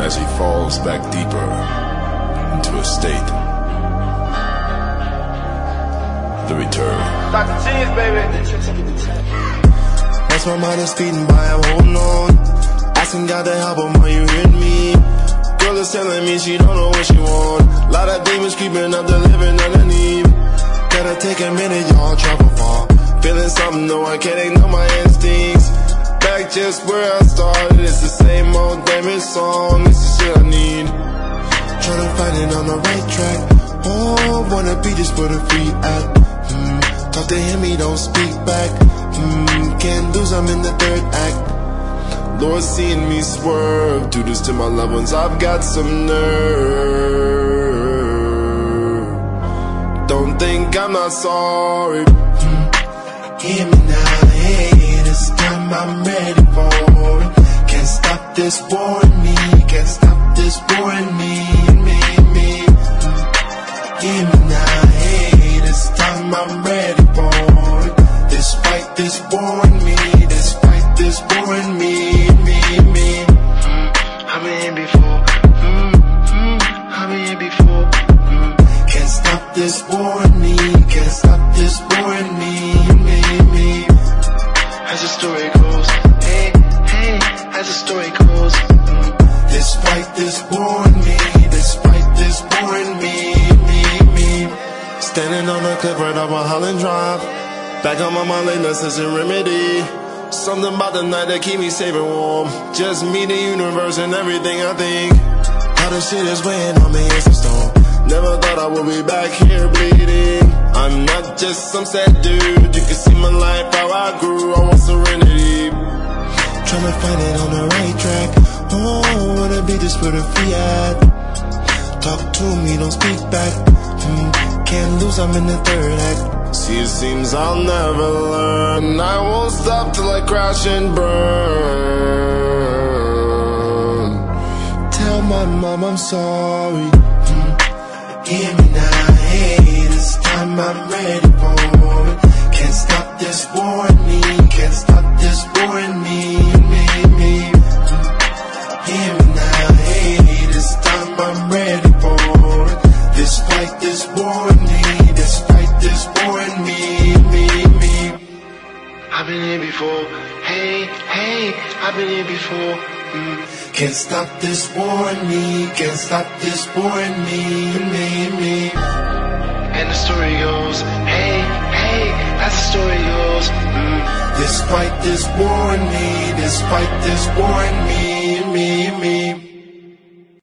as he falls back deeper into a state. The return. Dr. Cheese, baby. As my mind is speeding by, I'm holding on, asking God to help him, are you hearing me? Girl is telling me she don't know what she want. Lot of demons creeping up the living underneath. Gotta take a minute, y'all, trouble fall. Feeling something, no, I can't ignore my instincts. Back just where I started, it's the same old damaged song. It's the shit I need. Tryna find it on the right track. Oh, wanna be just for the free act. Talk to him, he don't speak back. Can't lose, I'm in the third act. Lord, seeing me swerve, do this to my loved ones, I've got some nerve. Don't think I'm not sorry. Hear me now, hey, this time I'm ready for it. Can't stop this war in me, can't stop this war in me. Hear me now, hey, this time I'm ready for it. Despite this war in me, despite this war in me. I've been here before, I've been here before. Can't stop this war in me, can't stop this war in me. As the story goes, hey, as the story goes. Despite this war in me, despite this war in me. Standing on the cliff right off Mulholland Drive. Back on my mind, lately, that's a remedy. Something about the night that keep me safe and warm. Just me, the universe, and everything I think. All the shit is weighing on me, it's a storm. Never thought I would be back here bleeding. I'm not just some sad dude. You can see my life, how I grew. I want serenity. Tryna find it on the right track. Oh, wanna be just for the free ad. Talk to me, don't speak back. Can't lose, I'm in the third act. See, it seems I'll never learn. I won't stop till I crash and burn. Tell my mom I'm sorry. Hear me now, hey, this time I'm ready for it. Can't stop this war in me, can't stop this war in me. Hear me now, hey, this time I'm ready for it. Despite this war in me, despite this war in me. I've been here before, hey, I've been here before. Can't stop this war in me, can't stop this war in me. And the story goes, hey, as the story goes. Despite this war in me, despite this war in me.